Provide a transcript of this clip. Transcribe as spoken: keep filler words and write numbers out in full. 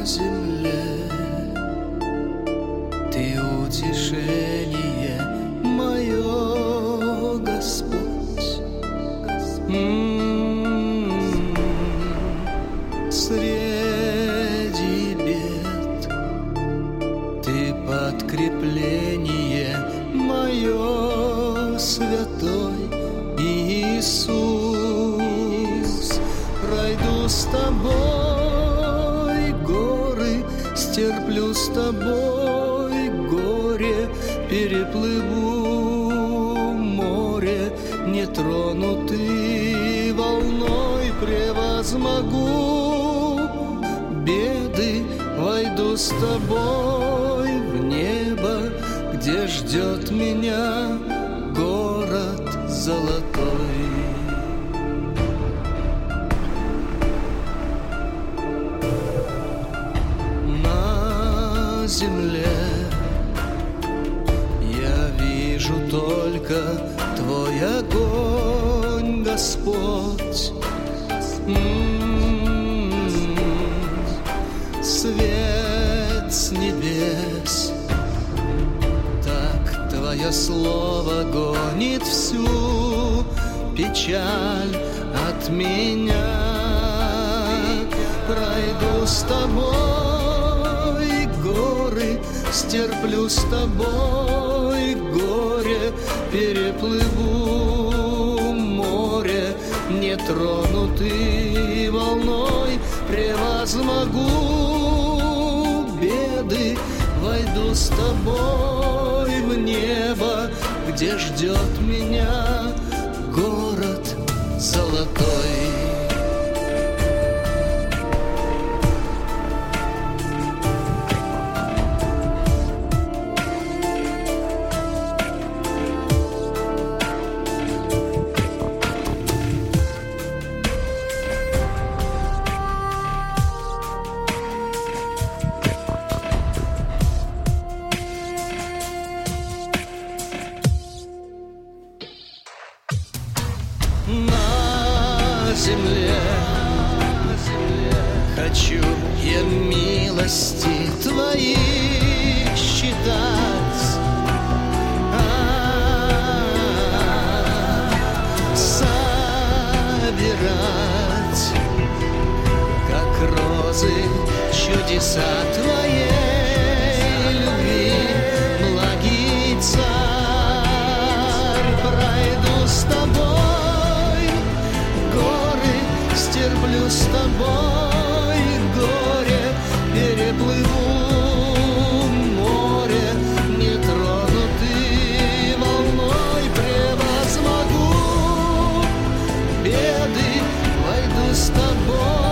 земле. Ты утешение мое, Господь. М-м-м. Среди бед Ты подкрепление мое, святой Иисус. Пройду с Тобой горы, стерплю с Тобой горе, переплыву море, нетронутый волной превозмогу беды, войду с Тобой в небо, где ждет меня город золотой. На земле я вижу только Твой огонь, Господь. М-м-м. Свет с небес, так Твое слово гонит всю печаль от меня. Пройду с Тобой горы, стерплю с Тобой горе, переплыву море, нетронутый волной превозмогу беды, войду с Тобой в небо, где ждет меня город золотой. На земле хочу я милости Твои считать, собирать, как розы, чудеса Твоей любви, благий Царь. Пройду с Тобой горы, стерплю с Тобой горе, переплыву море, нетронутый волной превозмогу беды, войду с Тобой